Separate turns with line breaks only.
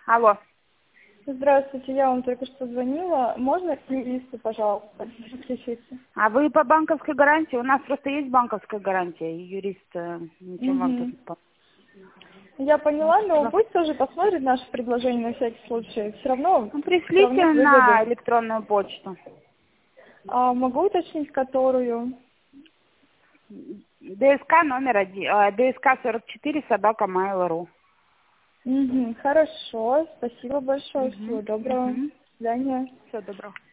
Алло.
Здравствуйте, я вам только что звонила. Можно к юристу, пожалуйста, подключиться?
А вы по банковской гарантии? У нас просто есть банковская гарантия, и юрист ничем вам тут не поможет.
Я поняла, но пусть тоже посмотрит наше предложение на всякий случай. Все равно
Ну, пришлите
сравнить
на
выгоду.
электронную почту.
А могу уточнить, которую?
ДСК номер 1, ДСК 44 собака mail.ru.
Хорошо, спасибо большое, всего доброго. До свидания.
Всего доброго.